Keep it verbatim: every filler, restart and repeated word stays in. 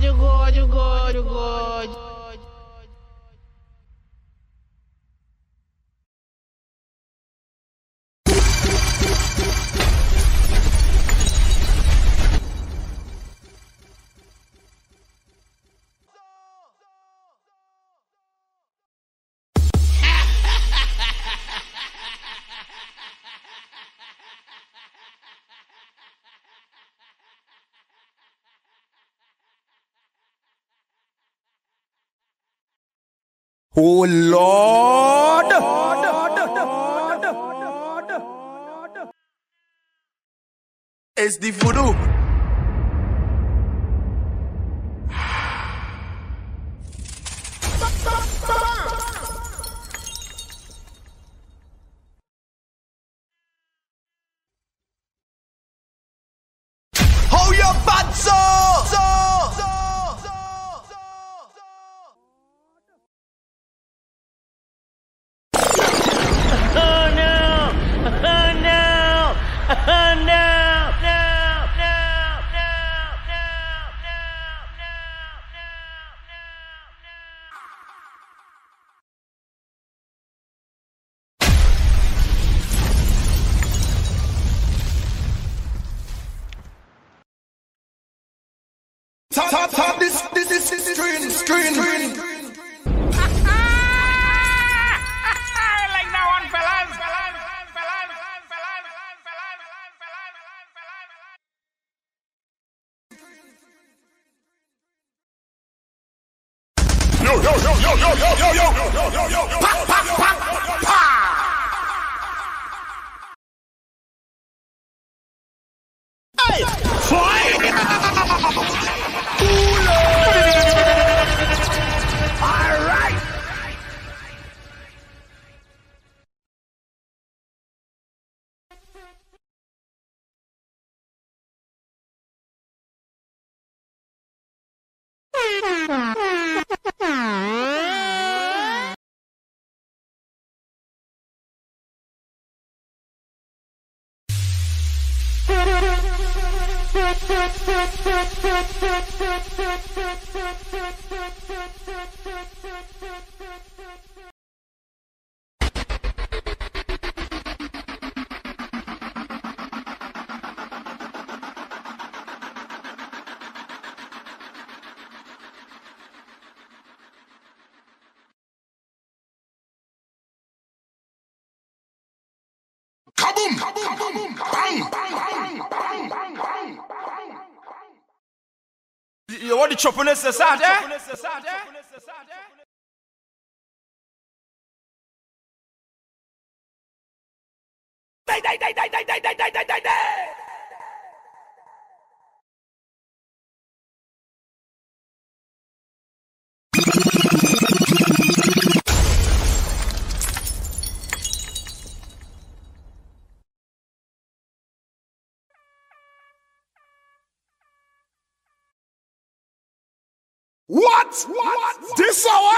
good, you good, you good, you good. Oh Lord! It's the voodoo. How you bad so? Oh no! Oh no! Oh no! No! No! No! Top, top, top, this, this is screen, screen, screen. Like that one, fellas. Yo, yo, yo, yo, yo, yo, yo, yo, yo, yo, yo, yo. Pa, pa, pa, pa. Hey, fire! All right. Kaboom! Kaboom! Kaboom! Bang! Bang! Bang! Bang! Bang! You want the choppiness aside, eh? Die, die, die, die, die, die, die, die, die, die, die. What? What? This hour?